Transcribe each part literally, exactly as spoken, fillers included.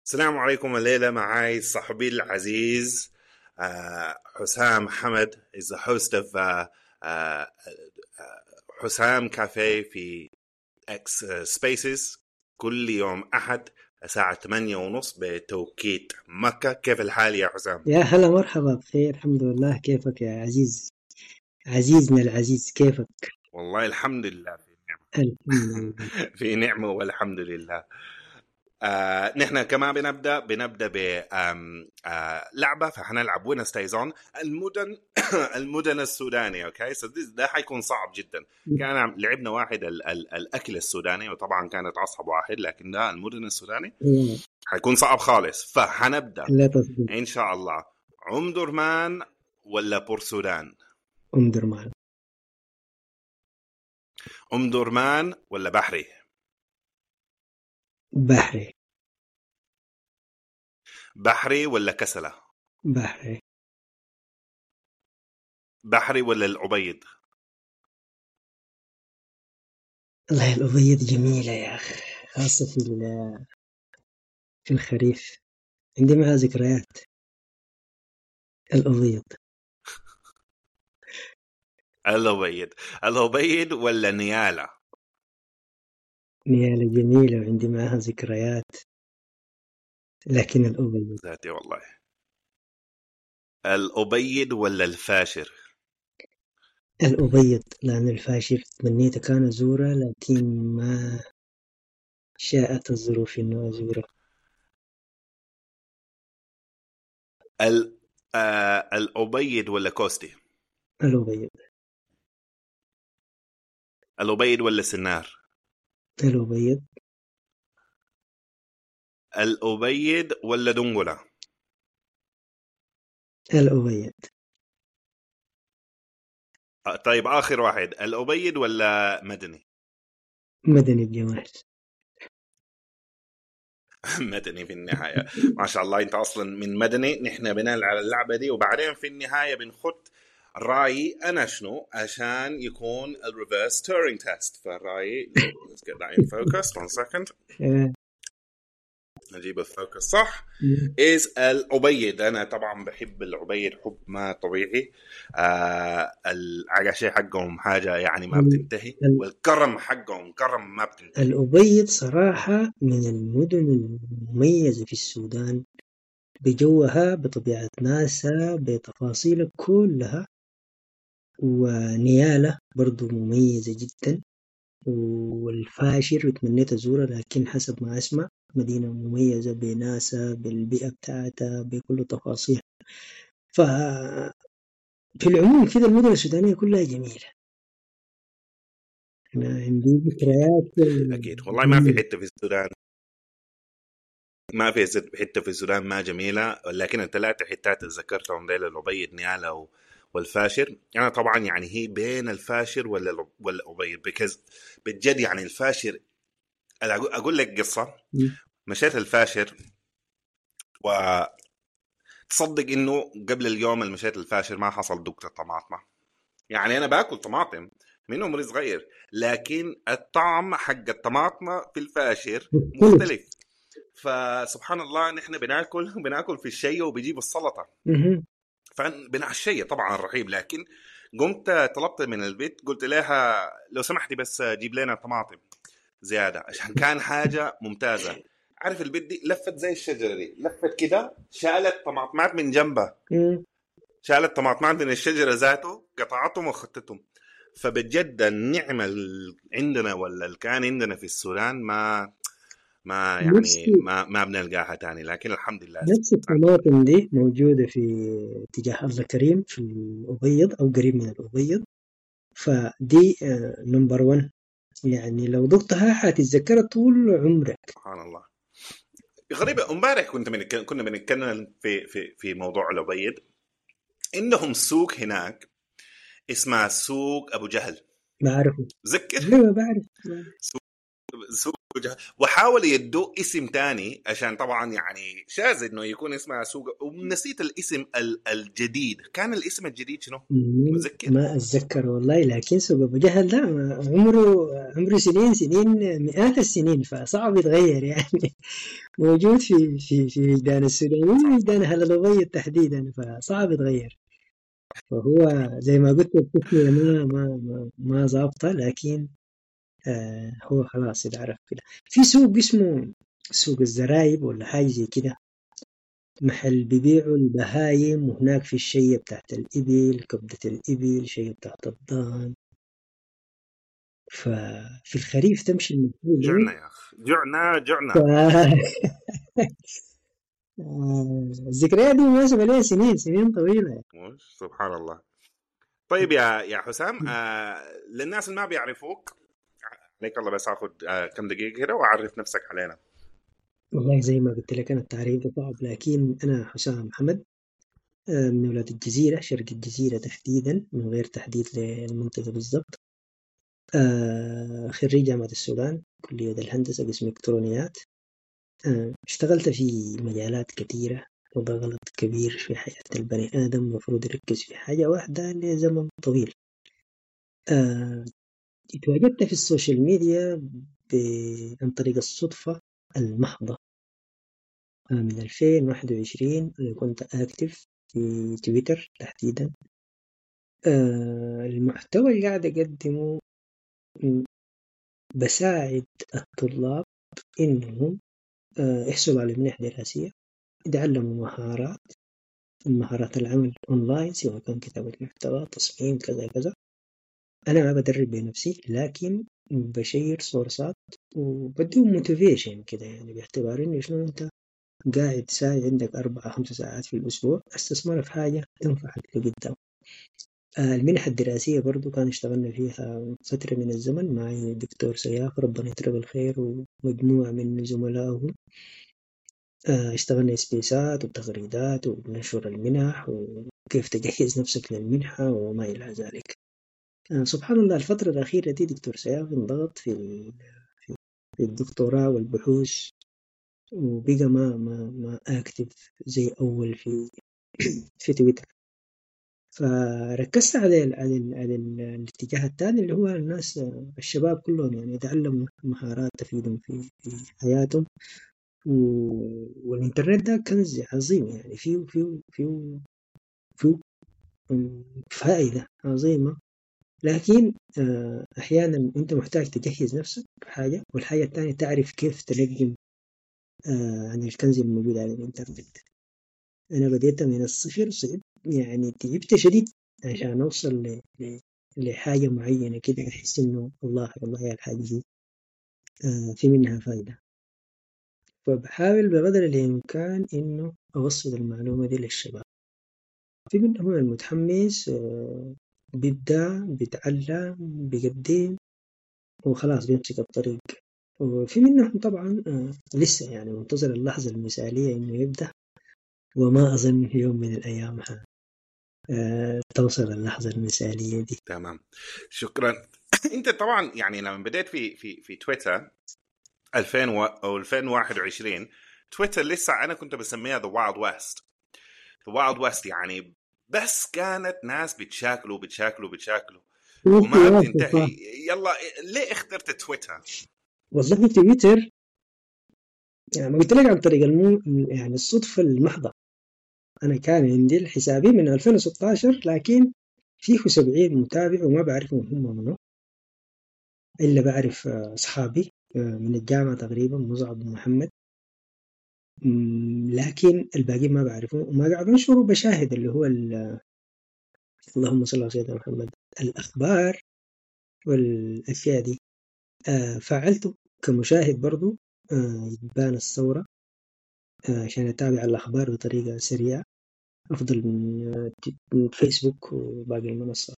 السلام عليكم. الليلة معاي صاحبي العزيز آه، حسام حمد is the host of uh, uh, حسام كافيه في X Spaces كل يوم أحد الساعة ثمانية ونص بتوقيت مكة. كيف الحال يا حسام؟ يا هلا، مرحبا بخير، الحمد لله. كيفك يا عزيز؟ عزيزنا العزيز، كيفك؟ والله الحمد لله في نعمة. الحمد لله. في نعمة والحمد لله. آه، نحن كمان بنبدا بنبدا بلعبه، فحنلعب وين ستايزون المدن المدن السوداني. اوكي سو ده حيكون صعب جدا. كان عم- لعبنا واحد ال ال الاكل السوداني وطبعا كانت اصعب واحد، لكن ده المدن السوداني حيكون صعب خالص. فحنبدا لا تصدق. ان شاء الله. ام درمان ولا بورسودان؟ أم درمان. ام درمان ولا بحري؟ بحري. بحري ولا كسله؟ بحري. بحري ولا العبيد؟ والله الأبيض جميلة يا أخي، خاصة في ال- في الخريف، عندي معها ذكريات. الأبيض. العبيد. العبيد ولا نياله؟ نيالة جميلة وعندي معها ذكريات، لكن الأبيض. ذاتي والله. الأبيض ولا الفاشر؟ الأبيض، لأن الفاشر تمنيت كان أزوره، لكن ما شاءت الظروف إنه أزوره. ال آه الأبيض ولا كوستي؟ الأبيض. الأبيض ولا سنار؟ الأبيض. الأبيض ولا دنقلة؟ الأبيض. آه طيب آخر واحد، الأبيض ولا مدني؟ مدني بجمال. مدني في النهاية. ما شاء الله أنت أصلا من مدني. نحن بنلعب على اللعبة دي وبعدين في النهاية بنخط رأيي أنا شنو عشان يكون الريفرس تورينج تيست. فالرأيي let's get that in focus one second. آه. نجيب الفوكس صح. مم. إز العبيد. أنا طبعا بحب العبيد حب ما طبيعي. آه العقاشي حقهم حاجة يعني ما ال- بتنتهي، ال- والكرم حقهم كرم ما بتنتهي. الأبيض صراحة من المدن المميزة في السودان، بجوها، بطبيعة ناسها، بتفاصيلها كلها. ونيالة برضو مميزة جدا، والفاشر تمنيت أزورها، لكن حسب ما أسمع مدينة مميزة بناسها، بالبيئة بتاعتها، بكل تفاصيلها. ففي العموم كده المدن السودانية كلها جميلة. أنا عندي ذكريات أكيد والله ما في جميلة. حتة في السودان ما في زت- حتة في السودان ما جميلة، لكن الثلاثة حتات اللي ذكرتهم ديل الأبيض نيالا و- والفاشر. أنا طبعا يعني هي بين الفاشر ولا الأب- ولا الأبيض بكز بجد يعني الفاشر. أنا أقول أقول لك قصة. م- مشيت الفاشر وتصدق إنه قبل اليوم اللي مشيت الفاشر ما حصل دكتور طماطمة. يعني أنا باكل طماطم من عمري صغير، لكن الطعم حق الطماطمة في الفاشر مختلف. مختلف. فسبحان الله نحن بناكل بناكل في الشيء وبيجيب السلطة، مهم. فبنعشية طبعا الرحيب. لكن قمت طلبت من البيت، قلت لها لو سمحتي بس جيب لنا طماطم زيادة عشان كان حاجة ممتازة. عارف البيت دي لفت زي الشجرة دي، لفت كده شالت طماطمات من جنبها، م- شالت طماطمات من الشجرة ذاته، قطعتهم وخطتهم. فبجد النعمة اللي عندنا ولا اللي كان عندنا في السودان ما ما نفس يعني ما ما بنلقاها تاني، لكن الحمد لله. نفس الطماطم دي موجودة في اتجاه الله كريم في الأبيض، أو قريب من الأبيض. فدي نمبر ون، يعني لو ضفتها حتتذكرها طول عمرك. سبحان الله. غريبة. امبارح كنت من كنا بنتكلم في في في موضوع الأبيض. عندهم سوق هناك اسمها سوق أبو جهل. بعرفه. ذكر أيوة بعرف. سوق وحاول يدوه اسم تاني عشان طبعا يعني شاذ انه يكون اسمها سوق. ونسيت الاسم الجديد، كان الاسم الجديد شنو؟ متذكر؟ ما أتذكر والله، لكن سوق أبو جهل ده عمره عمره سنين سنين مئات السنين، فصعب يتغير يعني. موجود في في في وجدان السودانيين ووجدان أهل الأبيض تحديدا، فصعب يتغير. فهو زي ما قلت التسمية ما ما ما ما ظابطة، لكن آه هو خلاص يتعرف كده. في سوق اسمه سوق الزرايب ولا حاجة زي كده، محل بيبيعوا البهايم، وهناك في الشيء بتاعت الإبل، كبدة الإبل، شيء بتاعت الضان. ففي الخريف تمشي المفروض جعنا يا اخ، جعنا ف... جعنا. آه، الذكريات دي مناسبة لها سنين سنين طويلة. مش سبحان الله. طيب يا يا حسام، آه للناس اللي ما بيعرفوك عليك الله، بس اخذ آه كم دقيقه كده واعرف نفسك علينا. والله زي ما قلت لك أنا التعريف ده صعب، لكن أنا حسام محمد، آه، من ولاد الجزيرة، شرق الجزيرة تحديدا من غير تحديد للمنطقة بالضبط. آه، خريج جامعة السودان، كلية الهندسة قسم إلكترونيات. آه، اشتغلت في مجالات كثيرة، وده غلط كبير في حياة البني آدم، المفروض يركز في حاجة واحدة لزمن طويل. آه، اتواجدت في السوشيال ميديا ب- عن طريق الصدفة المحضة. آه، من ألفين وواحد وعشرين أنا كنت أكتف في تويتر تحديدا. آه، المحتوى اللي قاعد أقدمه م، بساعد الطلاب إنهم آه، يحصلوا على منح دراسية، يتعلموا مهارات، مهارات العمل أونلاين، سواء كان كتابة محتوى، تصميم، كذا كذا. أنا ما بدرب بنفسي، لكن بشير سورسات وبديهم موتيفيشن كده، يعني باعتبار إنه شنو أنت قاعد ساعة عندك أربعة خمسة ساعات في الأسبوع، استثمرها في حاجة تنفعك لقدام. آه، المنحة الدراسية برضو كان اشتغلنا فيها فترة من الزمن معي دكتور سياف، ربنا يتربى الخير، ومجموعة من زملائه. آه، اشتغلنا سبيسات وتغريدات ونشر المنح وكيف تجهز نفسك للمنحة وما إلى ذلك. آه، سبحان الله الفترة الأخيرة دي دكتور سياف انضغط في ال- في الدكتوراه والبحوث، وبقى ما ما ما أكتف زي أول في في تويتر. فركزت على ال على ال على ال الاتجاه الثاني، اللي هو الناس، آه، الشباب كلهم يعني يتعلموا مهارات تفيدهم في في حياتهم. و- والإنترنت ده كنز عظيم، يعني فيه فيه فيه فيه فائدة عظيمة. لكن آه، أحيانا أنت محتاج تجهز نفسك بحاجة، والحاجة الثانية تعرف كيف تنجم آه، عن الكنز الموجود على الإنترنت. أنا بديت من الصفر، صعب يعني، تعبت شديد عشان أوصل ل- ل- لحاجة معينة كده، أحس إنه والله والله الحاجة دي آه، في منها فايدة. فبحاول بقدر الإمكان إنه أوصل المعلومة دي للشباب. في منهم المتحمس، آه، بيبدأ بيتعلم بيقدم وخلاص بيمسك الطريق. وفي منهم طبعا آه، لسه يعني منتظر اللحظة المثالية إنه يبدأ، وما أظن في يوم من الأيام ح- آه، توصل اللحظة المثالية دي. تمام، شكرا. انت طبعا يعني لما بديت في في في تويتر ألفين و- او ألفين وواحد وعشرين، تويتر لسه انا كنت بسميها ذا وايلد ويست. ذا وايلد ويست يعني بس كانت ناس بتشاكلوا بتشاكلوا بتشاكلوا وما بتنتهي. يلا، ليه اخترت تويتر؟ والله تويتر يعني ما قلت لك عن طريق المو... يعني الصدفة المحضة. أنا كان عندي الحسابي من ألفين وستة عشر، لكن فيه سبعين متابع وما بعرفهم هم منو، إلا بعرف آه، أصحابي آه، من الجامعة تقريبا، مصعب ومحمد. مم، لكن الباقيين ما بعرفهم، وما قاعد أنشر وبشاهد اللي هو ال- اللهم صل على سيدنا محمد، الأخبار والأشياء دي. آه، فعلته كمشاهد برضو، آه، يبان الثورة، آه، عشان أتابع الأخبار بطريقة سريعة أفضل من آه، من فيسبوك وباقي المنصات.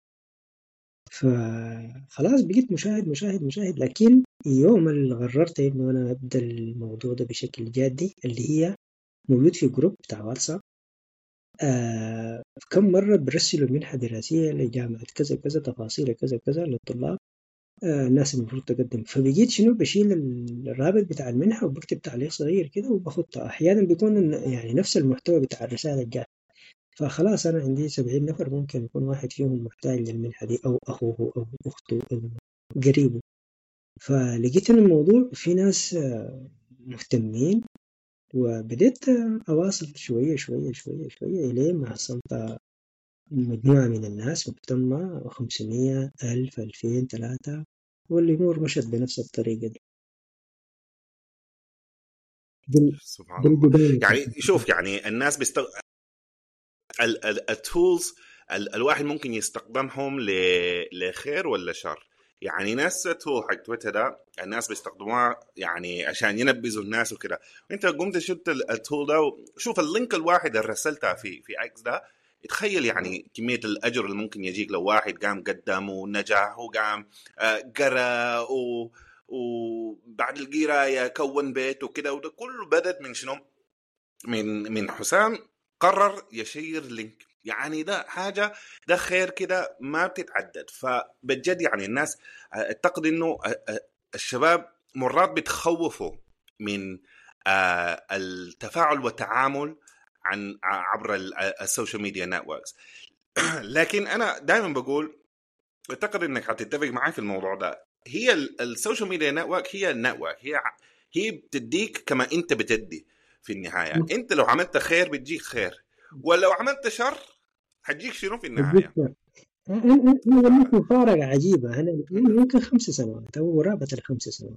فخلاص بقيت مشاهد مشاهد مشاهد. لكن يوم اللي قررت إنه أنا أبدأ الموضوع ده بشكل جادي، اللي هي موجود في جروب بتاع واتساب، آه كم مرة برسلوا منحة دراسية لجامعة كذا كذا، تفاصيل كذا كذا للطلاب. آه الناس المفروض تقدم. فبقيت شنو بشيل الرابط بتاع المنحة وبكتب تعليق صغير كده وبخطها. أحيانا بيكون يعني نفس المحتوى بتاع الرسالة الجاية، فخلاص أنا عندي سبعين نفر ممكن يكون واحد فيهم محتاج للمنحة دي أو أخوه أو أخته أو قريبه. فلقيت إن الموضوع في ناس آه، مهتمين، وبديت آه، أواصل شوية شوية شوية شوية إلين ما حصلت مجموعة من الناس مهتمة، خمسمية ألف ألفين ثلاثة، والأمور مشت بنفس الطريقة دي. دي سبحان دي الله. البداية بتاعت يعني شوف، يعني الناس بيستغ... التولز الواحد ممكن يستخدمهم ل... لخير ولا شر. يعني نفس التول حق تويتر ده الناس بيستخدموها يعني عشان ينبذوا الناس وكده، وانت قمت شفت التول ده وشوف اللينك الواحد اللي رسلتها في في اكس ده، تخيل يعني كمية الأجر اللي ممكن يجيك لو واحد قام قدم ونجح وقام آه، قرأ و... وبعد القراية كون بيت وكده، وده كله بدت من شنو؟ من من حسام قرر يشير لينك. يعني ده حاجة، ده خير كده ما بتتعدد. فبجد يعني الناس اعتقد انه الشباب مرات بتخوفوا من آه، التفاعل والتعامل عن عبر السوشيال ميديا نتوركس. لكن انا دائما بقول، اعتقد انك هتتفق معي في الموضوع ده، هي السوشيال ميديا نتورك هي النتورك، هي هي بتديك كما انت بتدي. في النهاية انت لو عملت خير بتجيك خير، ولو عملت شر هتجيك شنو في النهاية. الدكتور. أنا أنا أنا عندي مفارقة عجيبة. أنا الآن ممكن خمس سنوات أو قرابة الخمس سنوات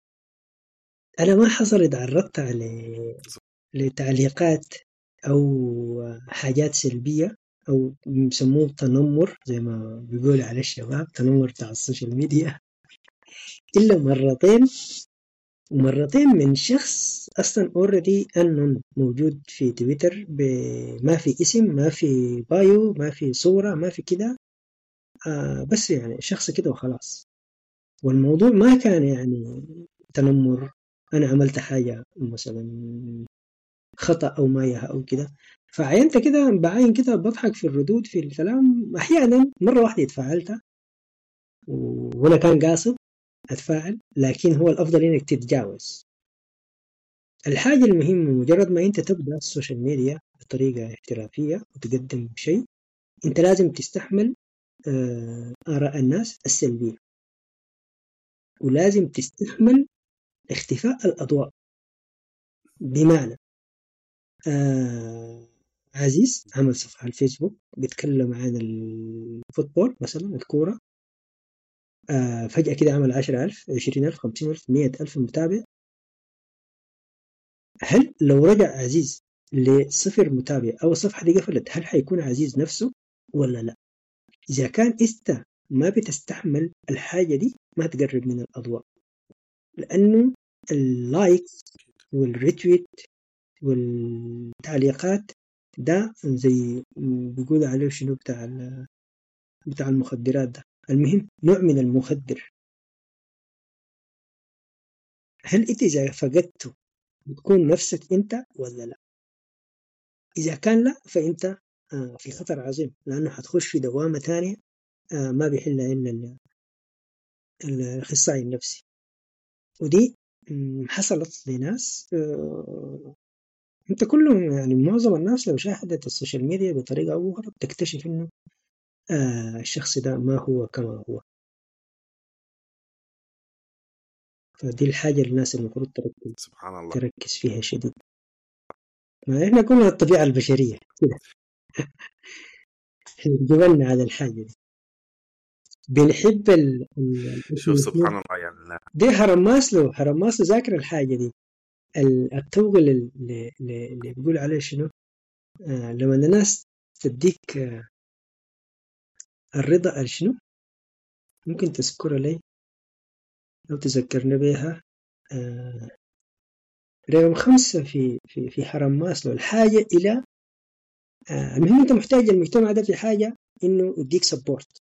أنا ما حصل اتعرضت على لتعليقات أو حاجات سلبية أو بيسموه تنمر زي ما بيقول على الشباب، تنمر بتاع السوشيال ميديا، إلا مرتين. ومرتين من شخص أصلا اوريدي أنون موجود في تويتر، ما في اسم، ما في بايو، ما في صورة، ما في كده. آه بس يعني شخص كده وخلاص. والموضوع ما كان يعني تنمر، أنا عملت حاجة مثلا خطأ أو ما يها أو كده. فعينت كده بعين كده بضحك في الردود في الكلام. أحيانا مرة واحدة اتفاعلت وأنا كان قاصد أتفاعل، لكن هو الأفضل إنك تتجاوز. الحاجة المهمة مجرد ما أنت تبدأ السوشيال ميديا بطريقة احترافية وتقدم شيء، أنت لازم تستحمل آه، آراء الناس السلبية، ولازم تستحمل اختفاء الأضواء. بمعنى آه عزيز عمل صفحة على الفيسبوك بيتكلم عن الفوتبول مثلا الكورة، آه فجأة كده عمل عشرة ألف عشرين ألف خمسين ألف مية ألف متابع. هل لو رجع عزيز لصفر متابع أو الصفحة دي قفلت، هل حيكون عزيز نفسه ولا لا؟ إذا كان إنت ما بتستحمل الحاجة دي ما تقرب من الأضواء، لأنه اللايك والريتويت والتعليقات ده زي بيقول عليه شنو بتاع بتاع المخدرات ده. المهم نوع من المخدر. هل انت اذا فقدته بتكون نفسك انت ولا لا؟ اذا كان لا فانت آه، في خطر عظيم، لانه حتخش في دوامة تانية آه، ما بيحلها الا ال- الاخصائي النفسي. ودي مم، حصلت لناس آه، انت كلهم يعني معظم الناس لو شاهدت السوشيال ميديا بطريقة او اخرى بتكتشف انه آه الشخص ده ما هو كما هو. فدي الحاجة اللي الناس المفروض تركز سبحان الله. تركز فيها شديد. ما احنا كلنا الطبيعة البشرية كده جبلنا على الحاجة دي، بنحب ال ال- شوف ال- سبحان الله يعني. دي هرم ماسلو. هرم ماسلو ذاكر الحاجة دي. ال- الطوق اللي, اللي, اللي بيقول عليه شنو آه لما الناس تديك آه الرضا شنو، ممكن تذكر لي أو تذكرنا بها. آه رقم خمسة في في في هرم ماسلو، الحاجة إلى آه المهم أنت محتاج المجتمع ده في حاجة إنه يديك سبورت.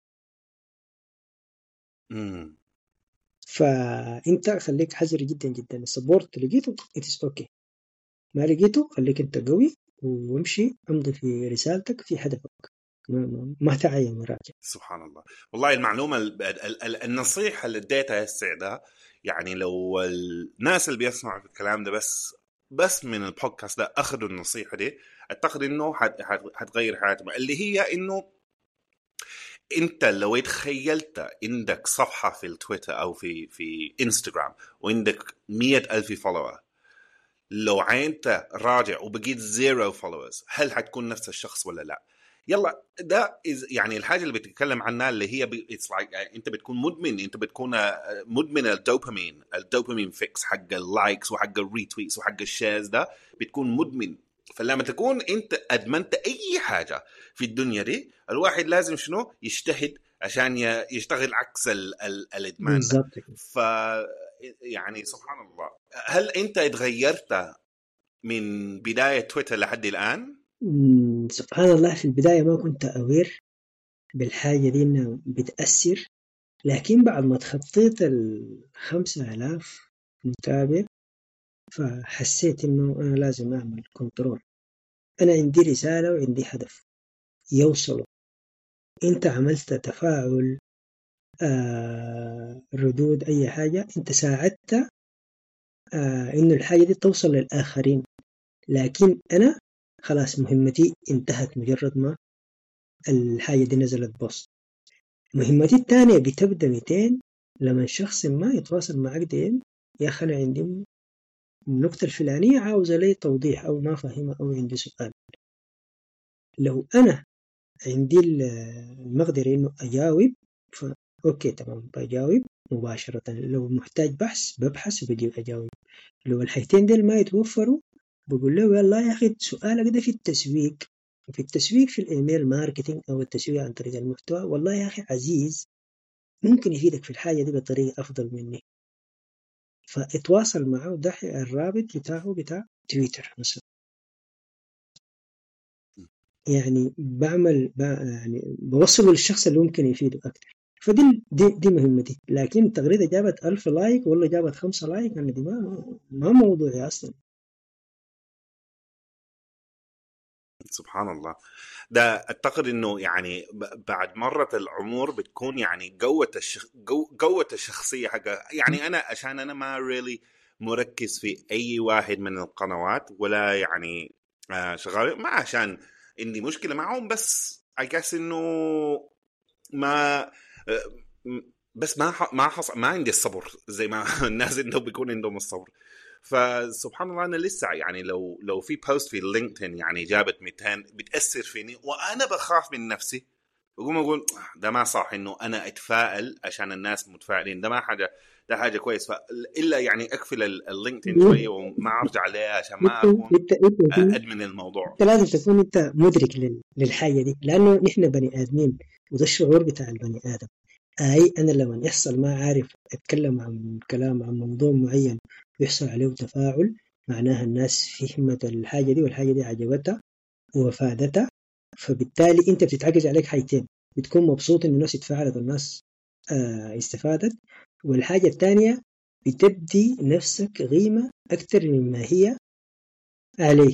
امم فأنت خليك حذر جدا جدا. السبورت لقيته اتس اوكي، ما لقيته خليك انت قوي وامشي امضي في رسالتك في هدفك. ما, ما تعين مراجع. سبحان الله. والله المعلومة ال- ال- ال- النصيحة اللي اديتها هسه ده، يعني لو الناس اللي بيسمعوا الكلام ده بس بس من البودكاست ده أخذوا النصيحة دي، أعتقد إنه حت- حت- حتغير حياتهم، اللي هي إنه أنت لو تخيلت عندك صفحة في التويتر أو في في إنستغرام وعندك مية ألف فولور، لو عينت راجع وبقيت زيرو فولورز، هل حتكون نفس الشخص ولا لا؟ يلا ده يعني الحاجه اللي بتتكلم عنها اللي هي اتس لايك like, انت بتكون مدمن، انت بتكون مدمن الدوبامين الدوبامين فيكس حق اللايكس وحق الريتويتس وحق الشيرز، ده بتكون مدمن. فلما تكون انت ادمنت اي حاجه في الدنيا دي، الواحد لازم شنو يجتهد عشان يشتغل عكس ال ال الادمان ده. بالضبط. ف يعني سبحان الله. هل انت اتغيرت من بدايه تويتر لحد الان؟ مم، سبحان الله، في البداية ما كنت أوير بالحاجة دي إنها بتأثر، لكن بعد ما تخطيت الخمسة آلاف متابع فحسيت إنه أنا لازم أعمل كنترول. أنا عندي رسالة وعندي هدف يوصله. أنت عملت تفاعل، آه ردود، أي حاجة، أنت ساعدت آه إنه الحاجة دي توصل للآخرين، لكن أنا خلاص مهمتي انتهت مجرد ما الحاجة دي نزلت بوست. مهمتي الثانية بتبدأ مئتين لما شخص ما يتواصل معك دين، يا أخي أنا عندي النقطة الفلانية عاوز لي توضيح أو ما فهمها أو عندي سؤال. لو أنا عندي المقدرة إنه أجاوب فأوكي تمام بجاوب مباشرة. لو محتاج بحث ببحث وبجي أجاوب. لو الحاجتين دول ما يتوفروا بقول له والله يا أخي سؤالك ده في التسويق، في التسويق في الإيميل ماركتينج أو التسويق عن طريق المحتوى، والله يا أخي عزيز ممكن يفيدك في الحاجة دي بطريقة أفضل مني، فاتواصل معه. ده الرابط بتاعه بتاع تويتر مثلا. يعني بعمل يعني بوصله للشخص اللي ممكن يفيده أكتر. فدي دي, دي مهمتي. لكن التغريدة جابت ألف لايك ولا جابت خمسة لايك، أنا دي ما, ما موضوعي أصلا. سبحان الله. ده اعتقد انه يعني بعد مرة العمر بتكون يعني قوة الشخ... جو... قوة الشخصية حقها. يعني انا عشان انا ما ريلي مركز في اي واحد من القنوات ولا يعني آه شغال، ما عشان عندي مشكلة معهم، بس I guess انه ما آه بس ما ح... ما حص... ما عندي الصبر زي ما الناس انه بيكون عندهم الصبر. فسبحان الله انا لسه يعني لو لو في بوست في لينكدين يعني جابت مئتين بتاثر فيني وانا بخاف من نفسي، بقوم اقول ده ما صح انه انا اتفائل عشان الناس متفائلين، ده ما حاجه، ده حاجه كويس. الا يعني اقفل اللينكدين شويه وما ارجع عليها عشان ما اكون انت انت ادمن الموضوع. انت لازم تكون انت مدرك للحاجه دي، لانه نحن بني ادمين وده الشعور بتاع البني ادم. اي انا لما يحصل ما عارف اتكلم عن كلام عن موضوع معين ويحصل عليه تفاعل، معناها الناس فهمت الحاجه دي والحاجه دي عجبتها وفادتها، فبالتالي انت بتتعجز عليك حاجتين: بتكون مبسوط ان الناس اتفاعلت والناس آه استفادت، والحاجه الثانيه بتدي نفسك قيمه اكثر مما هي عليه.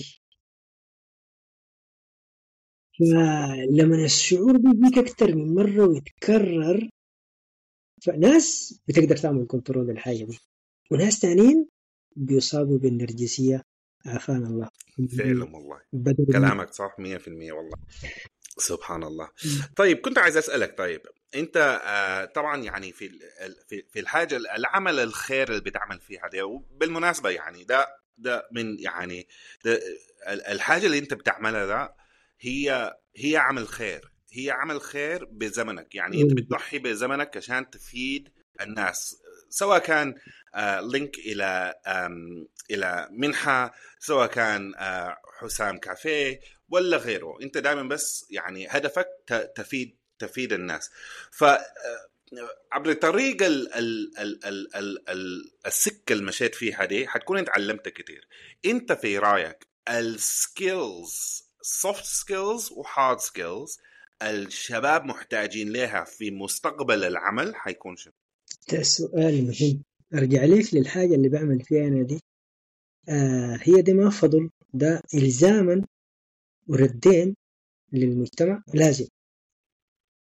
فلما الشعور بيجيك اكثر من مره ويتكرر، فناس بتقدر تعمل كنترول للحاجه دي، وناس تانيين بيصابوا بالنرجسيه عافانا الله. فعلا والله بدل كلامك صح مية في المية والله. سبحان الله. طيب كنت عايز أسألك، طيب أنت آه طبعا يعني في في في الحاجة العمل الخير اللي بتعمل فيها ده، وبالمناسبة يعني ده ده من يعني ده الحاجة اللي أنت بتعملها ده هي هي عمل خير، هي عمل خير بزمنك. يعني أنت بتضحي بزمنك عشان تفيد الناس، سواء كان آه لينك إلى إلى منحة، سواء كان آه حسام كافيه ولا غيره، انت دائما بس يعني هدفك تفيد تفيد الناس. ف عبر طريق ال ال ال ال ال ال السكه اللي مشيت فيها دي حتكون انت علمت كتير. انت في رايك السكيلز سوفت سكيلز وهارد سكيلز الشباب محتاجين لها في مستقبل العمل حيكون شنو؟ ده سؤال مهم. ارجع ليك للحاجه اللي بعمل فيها انا دي. آه هي دي ما فضل، ده الزاما وردين للمجتمع. لازم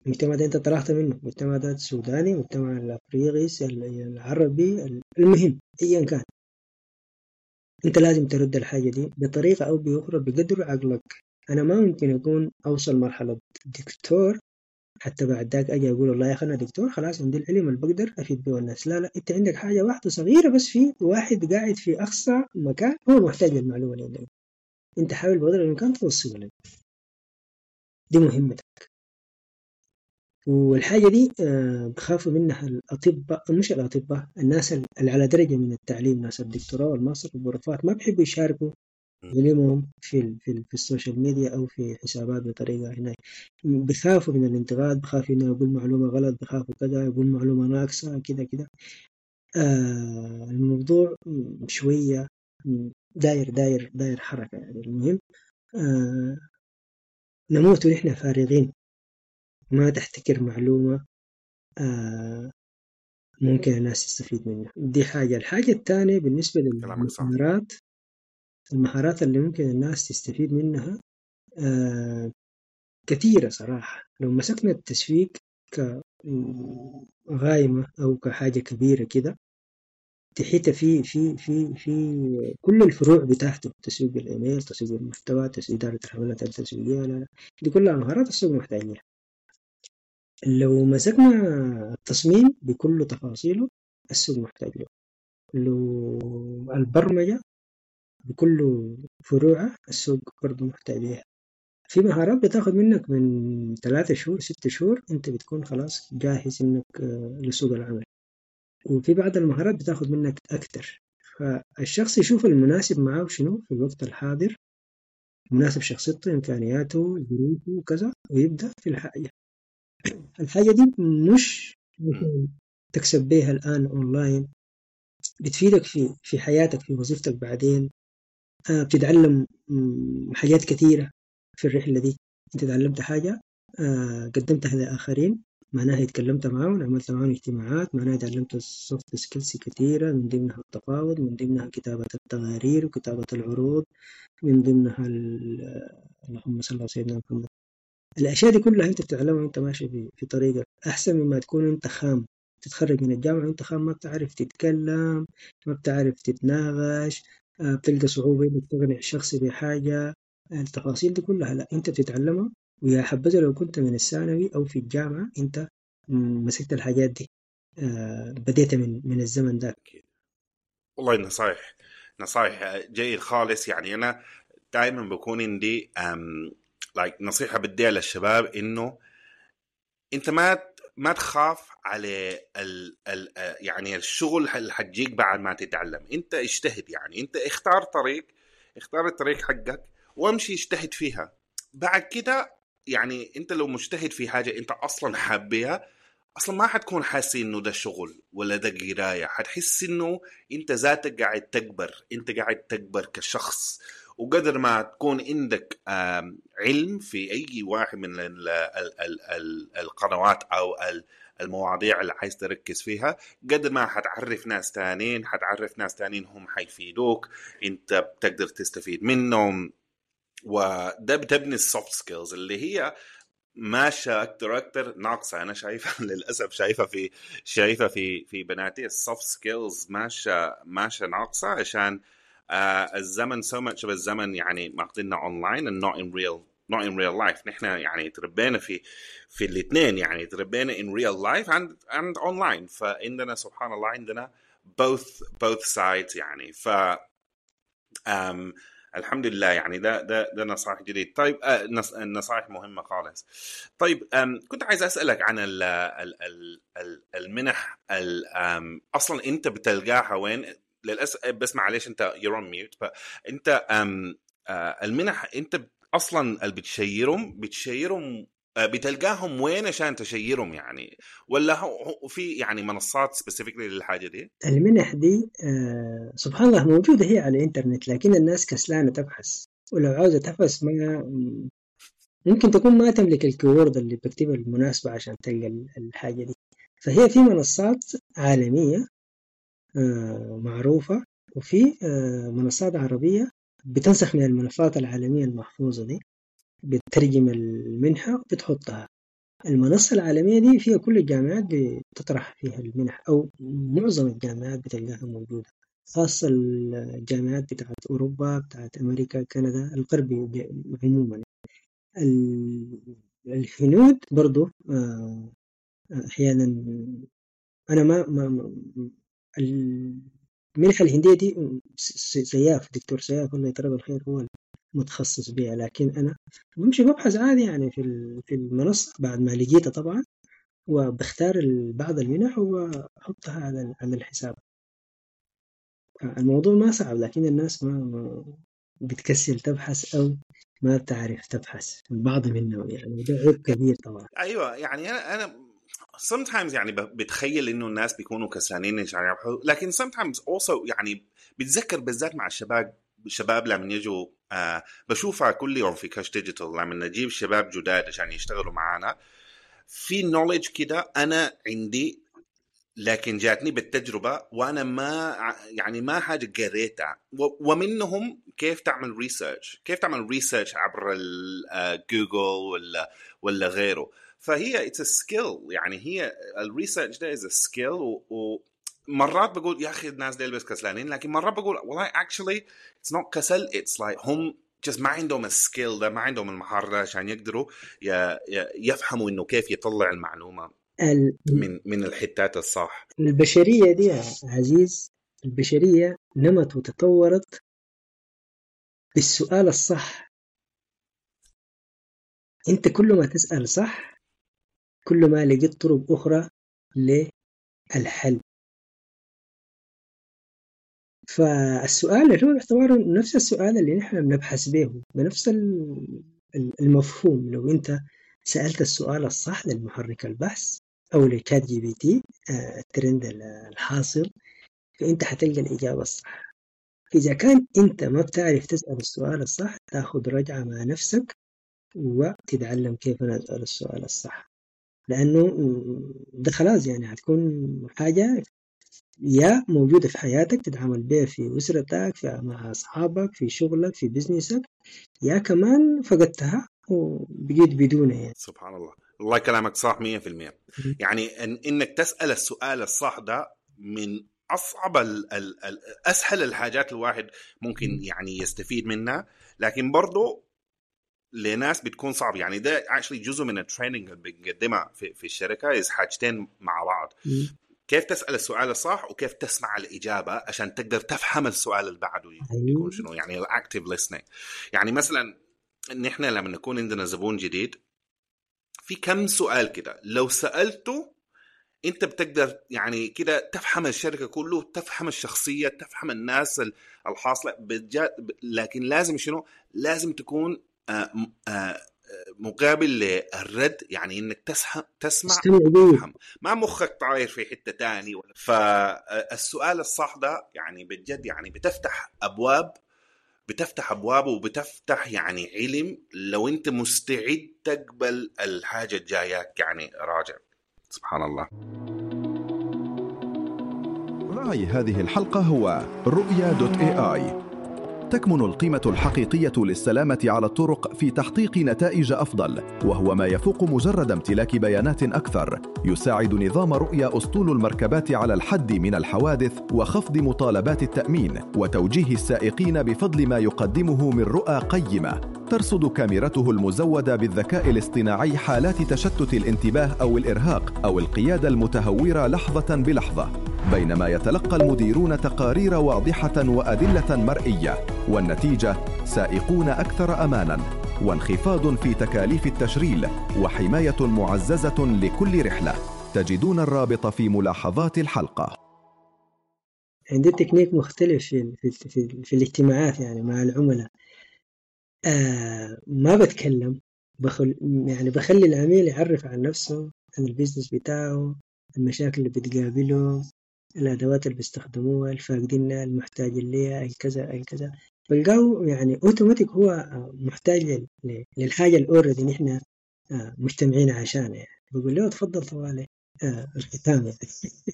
المجتمع ده أنت طلعت منه، المجتمع ده السوداني، المجتمع الأفريقي، العربي، المهم أيا كان، أنت لازم ترد الحاجة دي بطريقة أو بأخرى بقدر عقلك. أنا ما ممكن أكون أوصل مرحلة دكتور حتى بعد ذاك أجي أقول والله يا أخي أنا دكتور خلاص عندي العلم اللي بقدر أفيد به الناس. لا لا، أنت عندك حاجة واحدة صغيرة بس، في واحد قاعد في أقصى مكان هو محتاج للمعلومة اللي عندك، أنت حاول بقدر الإمكان توصله له. دي مهمتك. والحاجة دي آه، بخافوا منها الأطباء، مش الأطباء، الناس اللي على درجة من التعليم، ناس الدكتوراه والماستر والبروفات ما بيحبوا يشاركوا علمهم في ال في, ال في السوشيال ميديا أو في حسابات بطريقة هناك. بخافوا من الانتقاد، بخافوا إنه يقول معلومة غلط، بخافوا كذا يقول معلومة ناقصة كده كده. آه الموضوع شوية داير داير داير حركة يعني. المهم آه نموت ونحن فارغين، ما تحتكر معلومة آه ممكن الناس تستفيد منها. دي حاجة. الحاجة الثانية بالنسبة كلامك صح. للمهارات، المهارات اللي ممكن الناس تستفيد منها آه كثيرة صراحة. لو مسكنا التسويق كغايمة أو كحاجة كبيرة كده، تحيط في في في في كل الفروع بتاعته، تسويق الإيميل، تسويق المحتوى، تسويق إدارة الحملات التسويقية، لا لا، دي كلها مهارات السوق محتاجها. لو مسكنا التصميم بكل تفاصيله السوق محتاج له. لو البرمجة بكل فروعها السوق برضه محتاج ليها. في مهارات بتاخد منك من ثلاثة شهور ست شهور انت بتكون خلاص جاهز انك آه، لسوق العمل. وفي بعض المهارات بتاخد منك اكتر، فالشخص يشوف المناسب معاه شنو في الوقت الحاضر، مناسب شخصيته، امكانياته، ظروفه وكذا، ويبدا في الحاجه. الحاجه دي مش مثلاً تكسب بيها الان اونلاين، بتفيدك في في حياتك في وظيفتك بعدين. آه، بتتعلم مم، حاجات كثيرة في الرحلة دي. انت تعلمت حاجة آه، قدمتها لآخرين، معناها اتكلمت معاهم، عملت معاهم اجتماعات، معناها تعلمت السوفت سكيلز كثيرة، من ضمنها التفاوض، من ضمنها كتابة التقارير وكتابة العروض، من ضمنها ال- اللهم صل على سيدنا محمد. الأشياء دي كلها أنت بتتعلمها وأنت ماشي في في طريقك، أحسن مما تكون أنت خام تتخرج من الجامعة وأنت خام، ما بتعرف تتكلم، ما بتعرف تتناقش، آه، بتلقى صعوبة إنك تقنع الشخص بحاجة. التفاصيل دي كلها لا أنت بتتعلمها. ويا حبذا لو كنت من الثانوي أو في الجامعة أنت م- مسكت الحاجات دي، آه، بديت من من الزمن ده. أكيد. والله نصايح نصايح جيد خالص. يعني أنا دائما بكون عندي أم لايك نصيحة بديها للشباب، إنه أنت ما ت- ما تخاف على ال ال يعني الشغل اللي حتجيك بعد ما تتعلم. أنت اجتهد، يعني أنت اختار طريق، اختار الطريق حقك وامشي اجتهد فيها. بعد كده يعني أنت لو مجتهد في حاجة أنت أصلا حابها، اصلا ما حتكون حاسس انه ده شغل ولا ده قرايه، حتحس انه انت ذاتك قاعد تكبر، انت قاعد تكبر كشخص. وقدر ما تكون عندك آم، علم في اي واحد من ال ال ال ال القنوات او ال- المواضيع اللي عايز تركز فيها، قدر ما حتعرف ناس تانين، حتعرف ناس تانين هم حيفيدوك، انت بتقدر تستفيد منهم. وده بتبني السوفت سكيلز اللي هي ماشيه اكتر اكتر ناقصه. انا شايفها للاسف، شايفها في شايفها في في بناتي السوفت سكيلز ماشيه ماشيه ناقصه، عشان آه الزمن سو ماتش بالزمن يعني ماخذنا اونلاين and not in real not in real life. نحن يعني تربينا في في الاثنين، يعني تربينا in real life and and online. فعندنا سبحان الله عندنا both both sides يعني. ف أم الحمد لله يعني ده ده ده نصائح جديد. طيب آه نص- النصائح مهمة خالص. طيب أم كنت عايز أسألك عن ال ال ال ال المنح ال أم أصلا أنت بتلقاها وين؟ للأسف بس معلش أنت you're on mute. فأنت أم آه المنح أنت أصلا اللي بتشيرهم بتشيرهم آه، بتلقاهم وين عشان تشيرهم يعني؟ ولا هو هو في يعني منصات سبيسيفيكلي للحاجة دي؟ المنح دي آه سبحان الله موجودة هي على الإنترنت، لكن الناس كسلانة تبحث، ولو عاوزة تبحث ما ممكن تكون ما تملك الكيورد اللي بتكتبها المناسبة عشان تلقى ال- الحاجة دي. فهي في منصات عالمية آه، معروفة، وفي آه، منصات عربية بتنسخ من الملفات العالمية المحفوظة دي، بتترجم المنحة وبتحطها. المنصة العالمية دي فيها كل الجامعات بتطرح فيها المنح، أو معظم الجامعات بتلقاها موجودة، خاصة الجامعات بتاعت أوروبا، بتاعت أمريكا، كندا، الغربي عموما. ال- الهنود برضو آه، أحيانا. أنا ما, ما ما- المنحة الهندية دي س- سياف، دكتور سياف الله يترضى الخير هو متخصص بها، لكن أنا بمشي ببحث عادي يعني في ال- في المنصة بعد ما لقيتها طبعا، وبختار ال- بعض المنح وأحطها على ال- على الحساب. الموضوع ما صعب، لكن الناس ما, ما بتكسل تبحث أو ما بتعرف تبحث، البعض منهم يعني، وده عيب كبير طبعا. ايوه يعني انا انا sometimes يعني ب- بتخيل انه الناس بيكونوا كسلانين عشان يبحثوا، لكن sometimes also يعني بتذكر بالذات مع الشباب الشباب لما يجوا آه بشوفها كل يوم في كاش ديجيتال لما نجيب شباب جداد عشان يشتغلوا معنا في نوليدج كده انا عندي، لكن جاتني بالتجربة وأنا ما ع- يعني ما حاجة قريتها، و- ومنهم كيف تعمل ريسيرش، كيف تعمل ريسيرش عبر ال- آه، جوجل ولا ولا غيره. فهي it's a skill، يعني هي الريسيرش ده is a skill. ومرات بقول يا أخي الناس دي بس كسلانين، لكن مرات بقول والله actually it's not كسل، it's like هم just ما عندهم السكيل ده، ما عندهم المهارة ده عشان يقدروا ي- ي- يفهموا إنه كيف يطلع المعلومة ال- من من الحتات الصح. البشرية دي يا عزيز، البشرية نمت وتطورت بالسؤال الصح. انت كل ما تسأل صح كل ما لقيت طرق أخرى للحل. فالسؤال اللي هو يعتبر نفس السؤال اللي نحن بنبحث به بنفس ال- ال- المفهوم. لو انت سألت السؤال الصح للمحرك البحث أو لشات جي بي تي، آه، الترند الحاصل، فأنت حتلقى الإجابة الصح. إذا كان أنت ما بتعرف تسأل السؤال الصح، تاخد رجعة مع نفسك وتتعلم كيف نسأل السؤال الصح، لأنه ده خلاص يعني هتكون حاجة يا موجودة في حياتك تتعامل بها في أسرتك، في مع أصحابك، في شغلك، في بزنسك، يا كمان فقدتها وبقيت بدونها يعني. سبحان الله، والله كلامك صح مية في المية. يعني إن إنك تسأل السؤال الصح ده من أصعب ال ال ال أسهل الحاجات الواحد ممكن يعني يستفيد منها، لكن برضو لناس بتكون صعب. يعني ده actually جزء من التريننج اللي بنقدمها في, في الشركة، إذ حاجتين مع بعض: كيف تسأل السؤال الصح وكيف تسمع الإجابة عشان تقدر تفهم السؤال اللي بعده يكون شنو، يعني الأكتيف listening. يعني مثلا نحن لما نكون عندنا زبون جديد في كم سؤال كده لو سألته انت بتقدر يعني كده تفهم الشركة كله، تفهم الشخصية، تفهم الناس الحاصلة بجد. لكن لازم شنو، لازم تكون آه آه مقابل للرد، يعني انك تسمع تسمع وتفهم، ما مخك طاير في حتة تاني. فالسؤال الصح ده يعني بجد يعني بتفتح ابواب، بتفتح أبواب وبتفتح يعني علم لو أنت مستعد تقبل الحاجة الجاية. يعني راجع سبحان الله. راعي هذه الحلقة هو رؤيا دوت اي اي. تكمن القيمة الحقيقية للسلامة على الطرق في تحقيق نتائج أفضل، وهو ما يفوق مجرد امتلاك بيانات أكثر. يساعد نظام رؤيا أسطول المركبات على الحد من الحوادث وخفض مطالبات التأمين وتوجيه السائقين بفضل ما يقدمه من رؤى قيمة. ترصد كاميرته المزودة بالذكاء الاصطناعي حالات تشتت الانتباه أو الإرهاق أو القيادة المتهورة لحظة بلحظة، بينما يتلقى المديرون تقارير واضحة وأدلة مرئية، والنتيجة سائقون أكثر أماناً وانخفاض في تكاليف التشغيل وحماية معززة لكل رحلة. تجدون الرابط في ملاحظات الحلقة. عندي تكنيك مختلف في, في, في, في الاجتماعات يعني مع العملاء. آه ما بتكلم، بخل يعني بخلي العميل يعرف عن نفسه، عن البيزنس بتاعه، المشاكل اللي بتقابله، الأدوات اللي بيستخدموها، الفاقدينها، المحتاجين ليها، الكذا الكذا. بلقاه يعني اوتوماتيك هو محتاج للحاجة الأوردي نحن مجتمعين عشانها يعني. بقول له تفضل طوالي آه الختام يعني.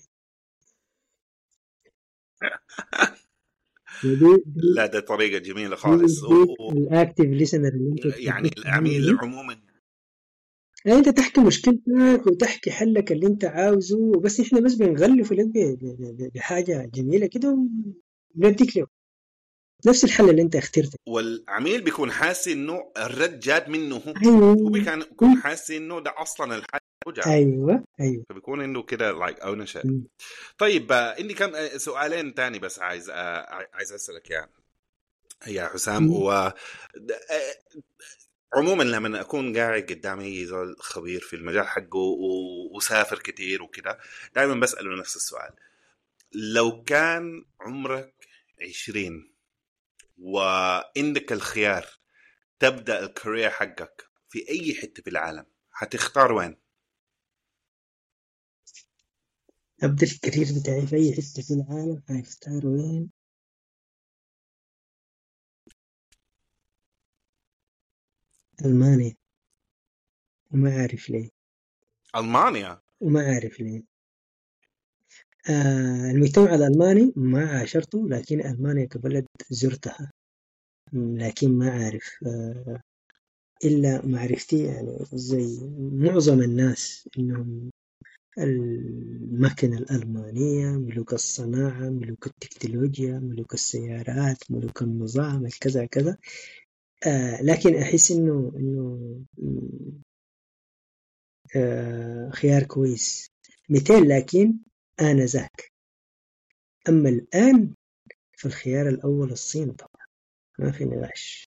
لا ده طريقة جميلة خالص. الاكتيف ليسنر اللي انت يعني العميل عموما يعني انت تحكي مشكلتك وتحكي حلك اللي انت عاوزه، بس احنا بس بنغلف لك ب- ب- ب- بحاجه جميله كده ونديك له نفس الحل اللي انت اخترته. والعميل بيكون حاسس انه الرد جاد منه هو، ايوه وبيكون بيكون حاسس انه ده اصلا الحل وجاب، ايوه ايوه. فبيكون انه كده لايك اونرشيب. مم. طيب آه، عندي كم آه، سؤالين تاني بس عايز آه، عايز اسالك يعني يا حسام. مم. و آه، عموما لما اكون قاعد قدام اي زول خبير في المجال حقه و- وسافر كتير وكده، دائما بساله نفس السؤال: لو كان عمرك عشرين وعندك الخيار تبدأ الكارير حقك في أي حتة في العالم، هتختار وين؟ ابدا الكارير بتاعي في اي حته في العالم، هيختار وين؟ المانيا. وما عارف ليه. ألمانيا؟ وما عارف ليه. آه المجتمع الالماني ما عاشرته، لكن المانيا كبلد زرتها. مم، لكن ما عارف آه الا معرفتي يعني زي معظم الناس انهم المكنة الألمانية، ملوك الصناعة، ملوك التكنولوجيا، ملوك السيارات، ملوك النظام الكذا كذا. آه لكن أحس إنه إنه آه خيار كويس مثال، لكن آنذاك. أما الآن فالخيار الأول الصين طبعا، ما في نقاش.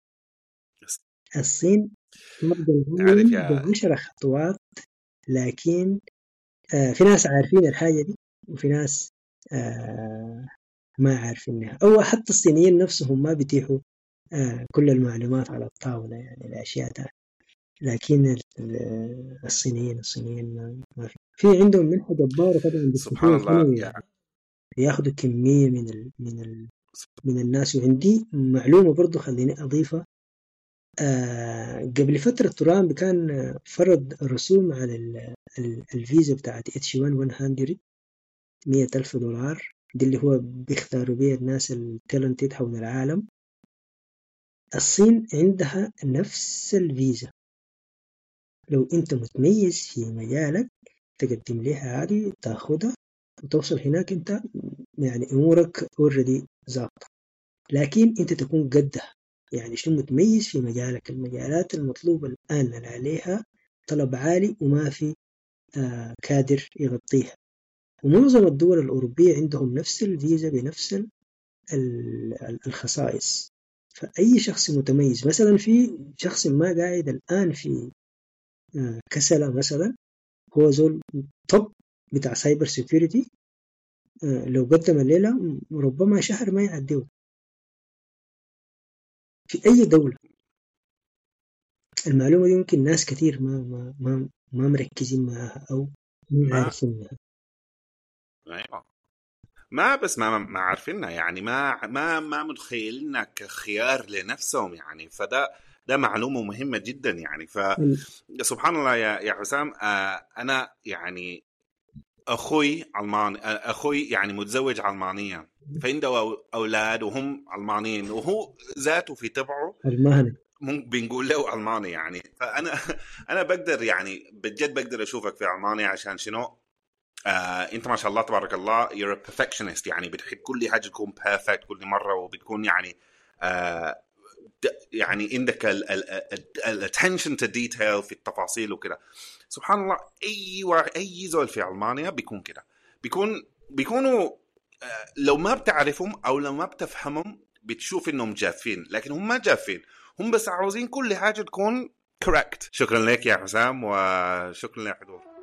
الصين نبدأ تعرف العالم يا بعشر خطوات، لكن آه في ناس عارفين الحاجة دي وفي ناس آه ما عارفينها، أو حتى الصينيين نفسهم ما بيتيحوا آه كل المعلومات على الطاولة يعني الأشياء ده. لكن ال- ال- الصينيين الصينيين ما ما في في عندهم منحة جبارة طبعا سبحان بيفتحوها الله سنوي، يا يعني بياخدوا كمية من ال من ال من الناس. وعندي معلومة برضو خليني أضيفها. آه قبل فترة ترامب كان آه، فرض رسوم على ال- ال- الفيزا بتاعت اتش واحد مية، مية ألف دولار، دي اللي هو بيختاروا بيها الناس التالنتد حول العالم. الصين عندها نفس الفيزا، لو انت متميز في مجالك تقدم لها عادي تاخدها وتوصل هناك انت يعني امورك اوريدي ظابطه، لكن انت تكون قدها. يعني شنو متميز في مجالك، المجالات المطلوبة الآن اللي عليها طلب عالي وما في آه كادر يغطيها. ومعظم الدول الأوروبية عندهم نفس الفيزا بنفس ال- ال- الخصائص. فأي شخص متميز، مثلا في شخص ما قاعد الآن في آه، كسلة مثلا، هو زول توب بتاع سايبر سيكيورتي، لو قدم الليلة ربما شهر ما يعديه في أي دولة. المعلومة دي يمكن ناس كتير ما ما ما, ما مركزين معها أو ما ما عارفينها. أيوة. ما بس ما ما عارفينها يعني، ما ما ما متخيلينها كخيار لنفسهم يعني، فده ده معلومة مهمة جدا يعني. فسبحان الله يا يا حسام، آه أنا يعني أخوي ألماني، آه أخوي يعني متزوج ألمانية، فعنده أولاد وهم ألمانيين، وهو ذاته في طبعه المهنة. ممكن بنقول له ألماني يعني. فأنا أنا بقدر يعني بجد بقدر أشوفك في ألمانيا عشان شنو؟ آه، انت ما شاء الله تبارك الله you're a perfectionist، يعني بتحب كل حاجه تكون perfect كل مره، وبتكون يعني آه يعني عندك ال ال ال attention to detail في التفاصيل وكده. سبحان الله، اي واحد اي زول في المانيا بيكون كده، بيكون بيكونوا آه لو ما بتعرفهم او لو ما بتفهمهم بتشوف انهم جافين، لكن هم ما جافين، هم بس عاوزين كل حاجه تكون correct. شكرا لك يا حسام، وشكرا لحضور.